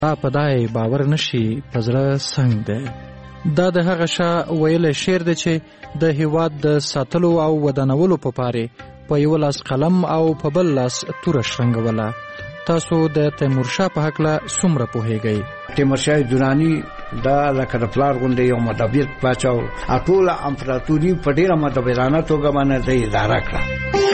په دای باور نشي پزړه څنګه ده. دا د هغه شا ویل شعر دی چې د هیواد د ساتلو او ودانولو په پاره په یو لاس قلم او په بل لاس تور شرنګوله. تاسو د تیمورشاه په حق له څومره پوهیږئ؟ تیمورشاه درانی دا لکه د پلار غونډې یو مدبر پاچا او ټول امپراتوري په ډیره مدبرانه توګه باندې د اداره کړه.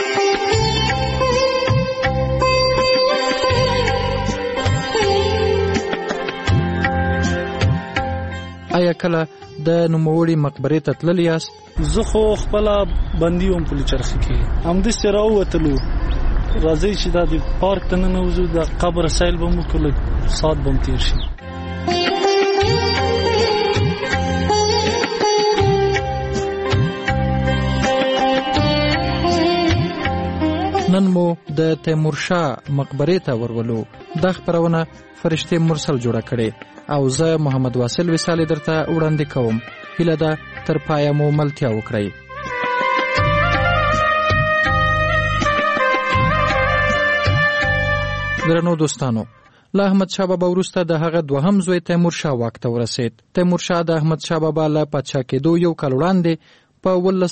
آیا کله د نوموړي مقبرې ته تللی یاست؟ زه خو خپل بندي وم په چرخي کې همدې سره وتلو راځي چې د پارک ته ننوځو د قبر سیل به مو کله سات بم تیر شي. نن مو د تیمورشاه مقبرې ته ورولو. دا خبرونه فرشته مرسل جوړه کړې او زه محمد واصل وصال درته وړاندې کوم. هیله ده تر پایه مو ملتیا وکړئ. درنو دوستانو، له احمد شاه بابا وروسته د هغه دوهم زوی تیمورشاه واک ته ورسید. تیمورشاه د احمد شاه بابا له پادشاه کېدو یو کال وړاندې په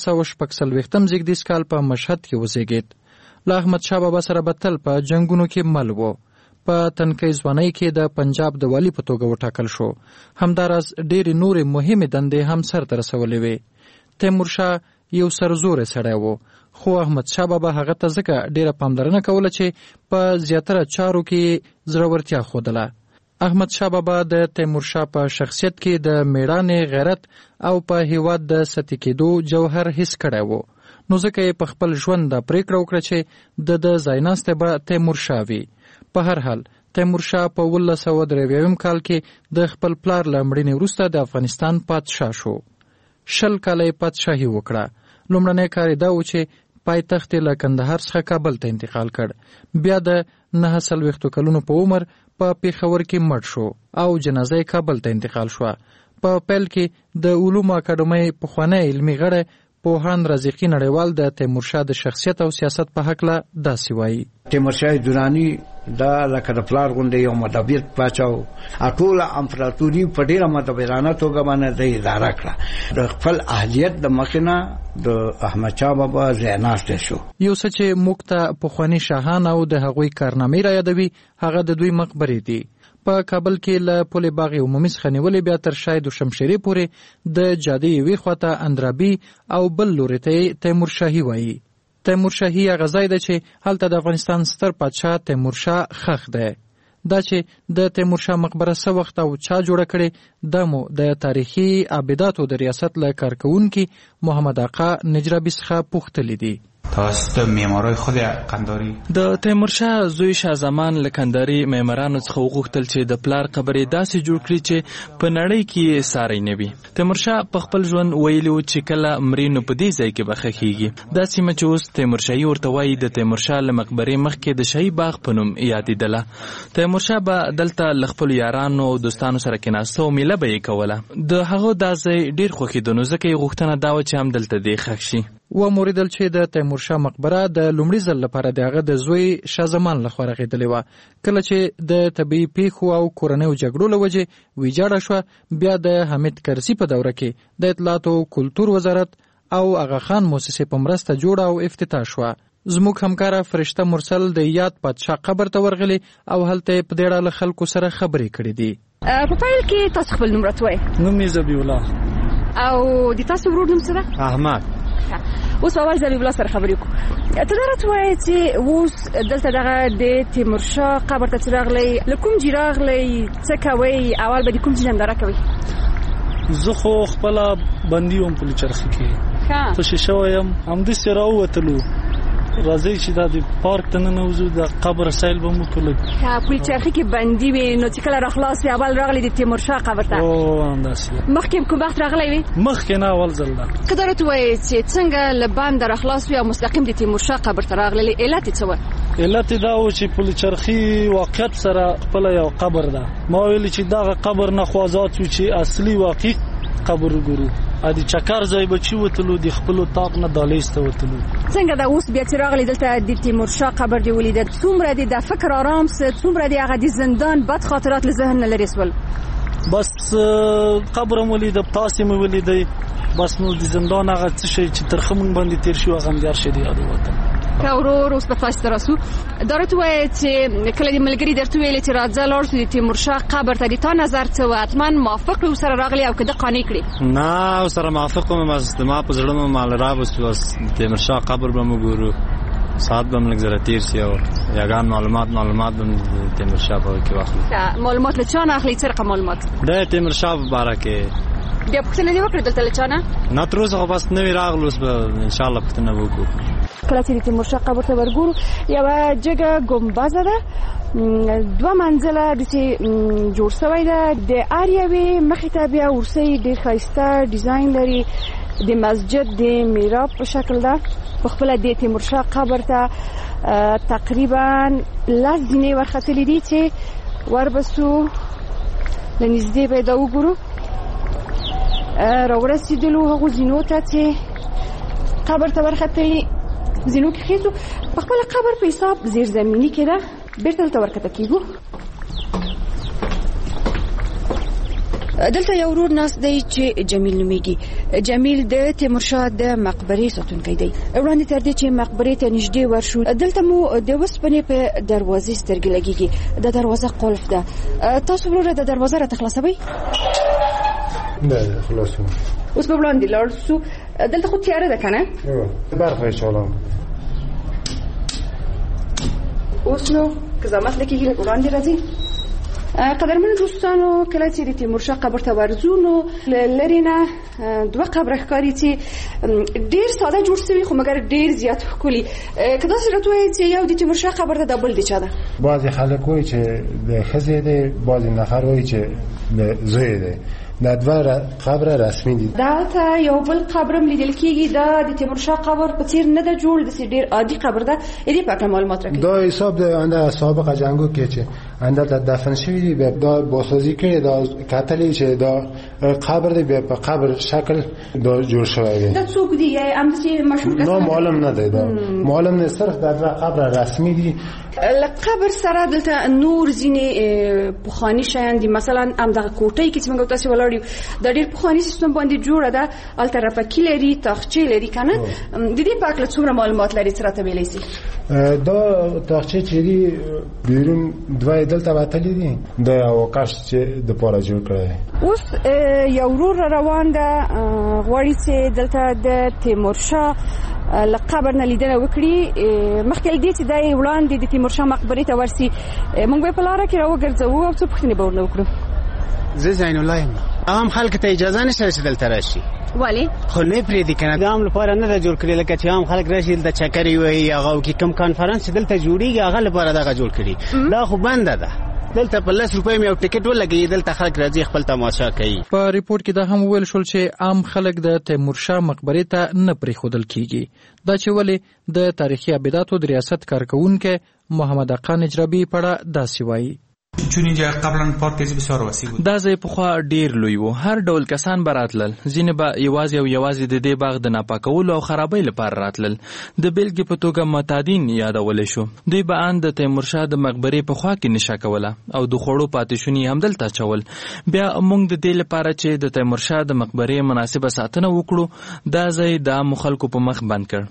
1946 زیږدیز کال په مشهد کې وزیږید. له احمد شاه بابا سره به تل په جنگونو کې مل و. په تنکۍ ځوانۍ کې د پنجاب د والی په توګه وټاکل شو. همداراز ډېرې نورې مهمې دندې هم سرته رسولې وې. تیمورشاه یو سرزوری سړی و، خو احمد شاه بابا هغه ته ځکه ډېره پاملرنه کوله چې په زیاتره چارو کې زړورتیا ښودله. احمد شاه بابا د تیمورشاه په شخصیت کې د میړانې، غیرت او په هیواد د سطحي کېدو جوهر حس کړی و. نو ځکه یې په خپل ژوند دا پریکړه وکړه چې د ځایناستی به تیمورشاه وي. په هر حال تیمورشاه په 1993 کال کې د خپل پلار له مړینې وروسته د افغانستان پادشاه شو. 20 کاله یې پادشاهي وکړه. لومړنی کار یې دا و چې پایتخت له کندهار څخه کابل ته انتقال کړ. بیا د 49 کلونو په عمر په پیښور کې مړ شو او جنازه یې کابل ته انتقال شو. په پیل کې د علومو اکاډمۍ پخوانی علمي غړی پوهاند رازقي نړیوال د تیمورشاه د شخصیت او سیاست په حق له داسې وایي: تیمورشاه درانی دا لکه د پلار غونډې یو مدبر پاچا او ټول امپراتوري په ډیره مدبرانه توګه باندې د اداره کړه. د خپل اهلیت د مخینه د احمد شاه بابا ځایناستی شو. یو څه چې موږ ته پخواني شاهان او د هغوی کارنامې را یادوي هغه د دوی مقبرې دي. په کابل کې له پل باغ عمومي څخه نیولې بیا تر شاید شمشیري پورې د جادې یوې خواته اندرابي او بل لوري ته تیمورشاهي وایي. تیمورشاهي هغه ځای دی چې هلته د افغانستان ستر پادشاه تیمورشاه ښخ دی. دا چې د تیمورشاه مقبره څه وخت او چا جوړه کړې دا مو د تاریخي ابداتو د ریاست له کارکوونکي محمد آقا نجرابي څخه پوښتلي دي. توسط معمارای خود قنداری د تیمورشاه زوی شاه زمان له کندهاري معمارانو څخه وغوښتل چې د پلار قبر یې داسې جوړ کړي چې په نړۍ کې یې ساری نه وي. تیمورشاه په خپل ژوند ویلي و چې کله مري نو په دې ځای کې به ښخیږي. دا سیمه چې اوس تیمورشاهي ورته وایي د تیمورشاه له مقبرې مخکې د شاهي باغ په نوم یادېدله. تیمورشاه به دلته له خپلو یارانو او دوستانو سره کېناسته او میله به یې کوله. د هغه دا ځای ډېر خوښېده نو ځکه یې غوښتنه دا وه چې هم دلته دې ښخ شي. وموریدل چې د تیمورشاه مقبره د لومړي ځل لپاره د هغه د زوی شاه زمان لخوا رغېدلې وه. کله چې د طبیعي پیښو او کورنیو جګړو له وجې ویجاړه شوه، بیا د حمید کرزي په دوره کې د اطلاعات او کلتور وزارت او اغا خان موسسې په مرسته جوړه او افتتاح شوه. زموږ همکاره فرشته مرسل د یاد پادشاه قبر ته ورغلې او هلته یې په دې اړه له خلکو سره خبرې کړې دي. په پیل کې تاسو خپل نوم راته وایئ. نوم یې ذبیح الله. او د تاسو ورور نوم څه ده؟ احمد. اوس اول ذبیح الله سره خبرې وکړو. ته دا راته وایې چې اوس دلته دغه د تیمورشاه قبر ته چې راغلی، له کوم ځای راغلی، څه کوئ، اول به د کوم ځای ننداره کوئ؟ زه خو خپله بندي وم په چرخي کې، تشه شوی یم، همداسې راووتلو راځي چې دا د پارک ته ننوځو د قبر سیل به مو کله. پل چرخي کې بندي وې نو چې کله راخلاصې اول راغلی د تیمورشاه قبر ته؟ همداسې. مخکې کوم وخت راغلی وې؟ مخکې نه، اول ځل ده. که دا راته وایې چې څنګه له بنده راخلاص وې او مستقیم د تیمورشاه قبر ته راغللی، علت یې څه وه؟ علت یې دا و چې پل چرخي واقعیت سره خپله یو قبر ده. ما ویلي چې دغه قبر نه خو آزاد شو چې اصلي واقعي قبر وګورو. د چکر ځای به چې وتلو د خپلو طاق نه دهلیز ته وتلو څنګه دا اوس بیا چې راغلی دلته د تیمورشاه قبر دی ولید څومره د فکر آرام ست څومره د هغه د زندان بد خاطرات له ذهن نه لري سول بس قبر ولید تاسو مې ولید بس نو د زندان هغه څه شي چې ترخه مونږ باندې تیر شو هغه مدار شي دی یاد وته کاورور اوس په تاسو راسو درته وای چې کله د ملګری درته ویل چې راځه لاړ شو د تیمورشاه قبر ته د تا نظر څه و اتمن موافق و سره راغلی او کده قانع کړی نه سره موافق وم ما په زړه مال را بس تیمورشاه قبر به موږ ساعت به موږ زره تیر شي او یاګان معلومات به تیمورشاه په کې واخلو معلومات لچانه اخلي څرقه معلومات د تیمورشاه مبارکه بیا پښتنه دی وکړه دلته لچانه نه تر اوسه بس نوی راغلو به ان شاء الله پښتنه وکړو کله چې تیمورشاه قبر ته ورګورو یو جګه ګمباز ده 2 منزله د جوړ شوی ده د اریوي مخې ته بیا ورسې د خایسته ډیزاین لري د مسجد د میراب په شکل ده په خپل د تیمورشاه قبر ته تقریبا لاس دینه ورختلی دي چې وربسو لنږدې به دا وګورو راورسېدلو هغه زینو ته چې قبر ته ورختلی زینو کې خېزو په خپل قبر په حساب زیرزمینی کې ده بیرته ته ورکته کیږو دلته یو ورور ناس دی چې جمیل نومیږي جمیل د تیمورشاه د مقبرې ساتونکی دی وړاندې تر دې چې مقبرې ته نږدې ورشو دلته مو د وسپنې په دروازې سترګې لګيږي د دروازه قلف ده تاسو ورور د دروازه را تخلصوي نه خلاصو اوس په وړاندې لاړ شو دلته خو تیاره ده کنه برخه چالان اوس نو که زحمت لکېږي وړاندې راځي قدرمن دوستانو کله چې د تیمورشاه قبر ته ورځو نو لري نه 2 قبر ښکاري چې ډیر ساده جوړ شوی خو مګر ډیر زیات ښکلي کله چې راته وایي چې یو د تیمورشاه قبر ته دبل دی چا ده بعضی خلک وایي چې د خزې دی بعضی نفر وایي چې د زوی دی دا 2 قبر رسمي دي دا یو بل قبر لیدل کېږي دا د تیمورشاه قبر په څیر نه د جوړ د ډیر عادي قبر ده دې په اړه معلومات راکړي دا حساب د انده سابقه جنگو کې چې انده دفن شوی دی دا باسازی کړي دا کتلې چې دا قبر دی په قبر شکل دا جوړ شوی دی دا څوک دی ام چې مشهور نو معلوم نه دی دا معلوم نه صرف دا 2 قبر رسمي دي قبر سره دلته نور ځینې پخوانی شیان دي مثلا ام دغه کوټې کې چې موږ تاسو ولاړیو د ډېر پخوانی سیستم باندې جوړه ده الټرافیکي لري تاخچې لري کنه د دې په اړه څومره معلومات لري تر ته ویلې سي دا تاخچې چې دی بیرون 2 دلته واتلې دي د اوکاش چې د پوره جوړ کړی اوس یو ورور روان ده غواړي چې دلته د تیمورشاه لقبر نه لیدنه وکړي مخکې دې چې دای وړاندې د تیمورشاه مقبره ته ورسي موږ به په لار کې راوګرځو او څه پوښتنه به ورنه وکړو زه زین الله یم عام خلک ته اجازه نشته چې دلته راشي ولی خو نه پرې دي کنه عام لپاره نه جوړ کړی لکه چې عام خلک راشي د چکرې وي هغه کې کم کانفرنس دلته جوړیږي هغه لپاره دا جوړ کړی دا خو بنده ده دلته په 10 روپۍ مې یو ټیکټ ولګي دلته خلک راځي خپل تماشا کوي په ریپورت کې دا هم ویل شول چې عام خلک د تیمورشاه مقبره ته نه پریښودل کیږي دا چې ولې د تاریخي ابداتو د ریاست کارکونکو محمد اقا نجربی پړه داسې وایي چون اینجا قبلا پارک بسیار وسیع بود دا ځای پخوا ډیر لوی و هر ډول کسان براتلل ځینې به یوازې د دې باغ د ناپاکولو او خرابۍ لپاره راتلل د بیلګې په توګه معتادین یادول شو دوی به ان د تیمورشاه د مقبره په خوا کې نشه کوله او د خوړو پاتېشونی هم دلته چول بیا موږ د دې لپاره چې د تیمورشاه د مقبره مناسبه ساتنه وکړو دا ځای د عام خلکو په مخ بند کړ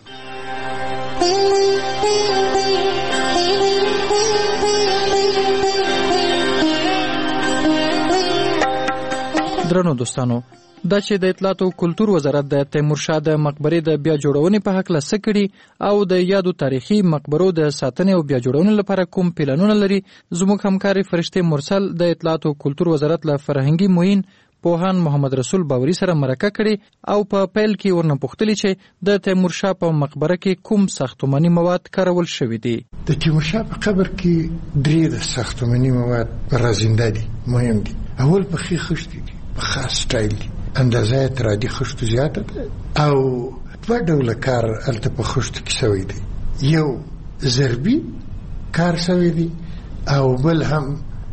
درنو دوستانو دا چې د اطلاعات او کلتور وزارت د تیمورشاه د مقبره د بیا جوړونې په حق لسه کړي او د یادو تاریخي مقبرو د ساتنې او بیا جوړونې لپاره کوم پلانونه لري زموږ همکاري فرشته مرسل د اطلاعات او کلتور وزارت له فرهنګي موین پوهان محمد رسول باوري سره مرکه کړي او په پیل کې ورنه پوښتلي چې د تیمورشاه په مقبره کې کوم ساختماني مواد کارول شوي دي د تیمورشاه په قبر کې 3 ساختماني مواد رازنده دي مهم دي اول په خي خشتي دي په خاص سټایل دي اندازه تر دې خشتو زیاته ده او په ډول کار الته په خشتو کې شوی دی یو ضربي کار شوی دی او بل هم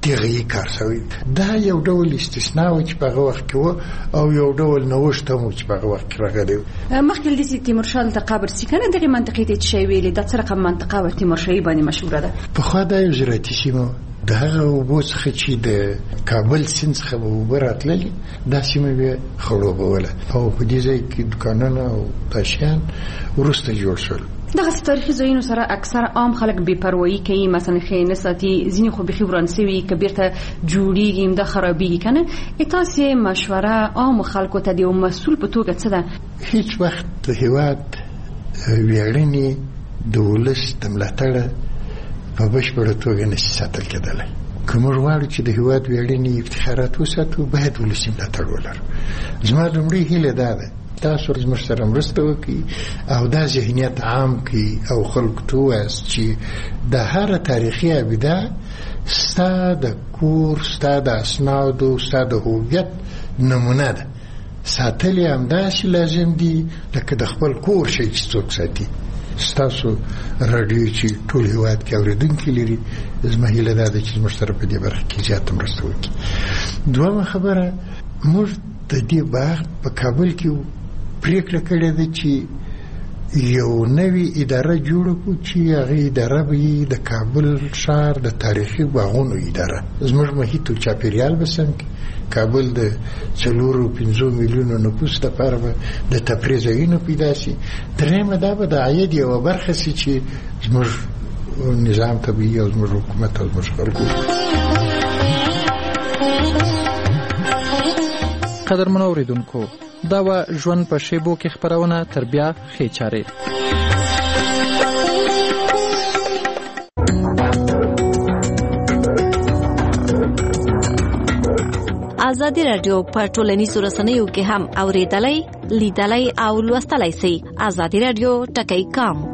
دغه کار شوی. دا یو ډول استثناء و چې په هغه وخت کې و او یو ډول نوښت هم چې په هغه وخت کې راغلی و. مخکې د تیمورشاه د قبر سیکنه دغه منطقې ته چې ویلې د څه رقم منطقه و تیمورشاهي باندې مشهوره ده؟ پخوا دا یو زراعتي سیمه د هغه اوبو څخه چې د کابل سیند څخه به اوبه راتللې دا سیمه به خړوبوله او په دې ځای کې دوکانونه او تاشیان وروسته جوړ شول. دغه تاریخي ځایونو سره اکثر عام خلک بې پروايي کوي، مثلا خې نه ساتي، ځینې خو بيخي وران سوي که بیرته جوړیږي دا خرابېږي کنه. تاسو مشوره عام خلکو ته د یو مسؤل په توګه څه ده؟ هیڅ وخت د هېواد ویاړنې د ولس د ملاتړه په بشپړه توګه نشي ساتل کېدلی. که موږ غواړو چې د هېواد ویاړنې افتخارات وساتو باید ولسي ملاتړ ولرو. زما لومړۍ هیله دا ده تاسو زموږ سره مرسته وکړئ او دا ذهنیت عام کړئ او خلکو ته ووایاست چې د هره تاریخي ابده ستا د کور، ستا د اسنادو، ستا د هویت نمونه ده. ساتل یې همداسې لازم دي لکه د خپل کور شی چې څوک ساتي. ستاسو راډیو چې ټول هېواد کې اورېدونکي لري، زما هیله دا ده چې زموږ سره په دې برخه کې زیاته مرسته وکړي. دویمه خبره، موږ د دې باغ په کابل کې پریکړه کړې ده چې یو نوی اداره جوړه کړو چې هغه اداره به د کابل ښار د تاریخي باغونو اداره. زموږ محیط او چاپیریال به سم کابل د 4-5 میلیونو نفوس لپاره به د تفریح ځایونه پیدا شي. درېیمه دا به د عاید یوه برخه شي چې زموږ نظام طبیعي او زموږ حکومت او زموږ خلکو. قدرمنو اوریدونکو، دا و ژوند په شیبو کې خبرونه تر بیا ښې چارې. ازادي رادیو په ټولنیزو رسنیو کې هم اوریدلای، لیدلای او لوستلای شئ. ازادي رادیو ټکی کام